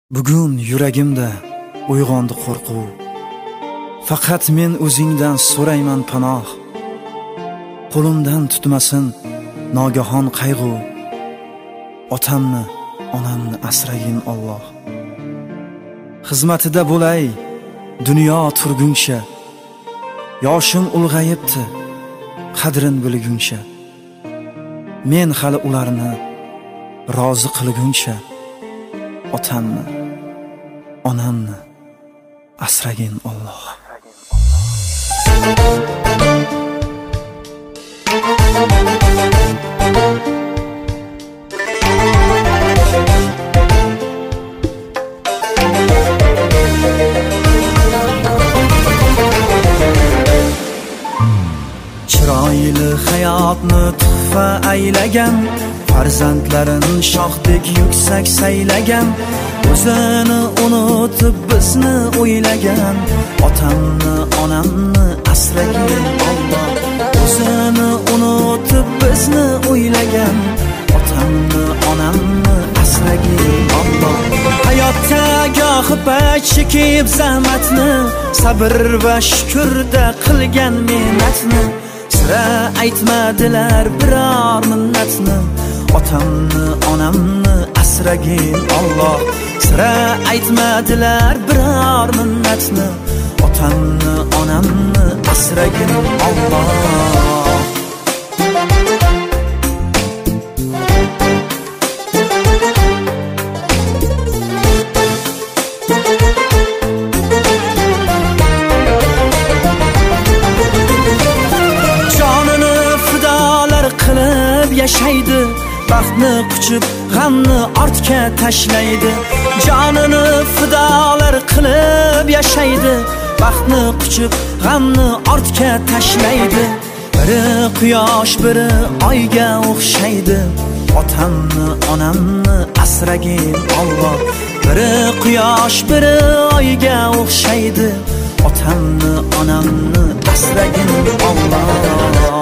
Bugun yuragimda uyg'ondi qo'rquv. Faqat men o'zingdan so'rayman panoh. Qo'limdan tutmasin nogahon qayg'u. Otamni, onamni asragin Alloh. Xizmatida bo'lay dunyo turguncha. Yoshim ulg'ayibdi, qadrin bilguncha. Men hali ularni rozi qilguncha. Otamni, onamni asragin Alloh. Chiroyli hayotni tuhfa aylagan, farzandlarin shohdek yuksak saylagan, o'zini unutib bizni o'ylagan, otamni, onamni asragin Alloh. O'zini unutib bizni o'ylagan, otamni, onamni asragin Alloh. Hayotda gohi pay chekib zahmatni, sabr va shukrda qilgan mehnatni, sira aytmadilar biror minnatni. Otamni, onamni asragin Alloh. Sira aytmadilar biror minnatni. Otamni, onamni asragin Alloh. Jonini fidolar qilib yashaydi, baxtni quchib g'amni ortga tashlaydi. Jonini fidolar qilib yashaydi, baxtni quchib g'amni ortga tashlaydi. Biri quyosh, biri oyga o'xshaydi. Otamni, onamni asragin Alloh. Biri quyosh, biri oyga o'xshaydi. Otamni, onamni asragin Alloh.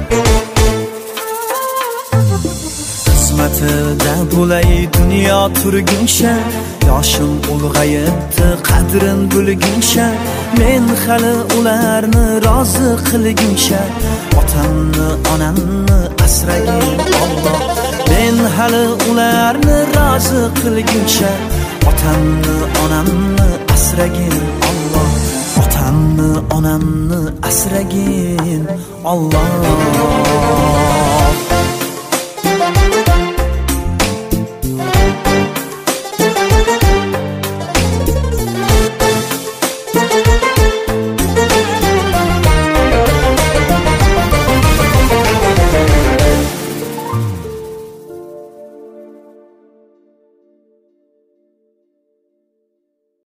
Xizmatida bo'lay dunyo turguncha, yoshim ulg'ayibdi, qadrin bilguncha. Men hali ularni rozi qilguncha, otamni, onamni asragin Alloh. Men hali ularni rozi qilguncha, otamni, onamni asragin Alloh. Otamni, onamni asragin Alloh.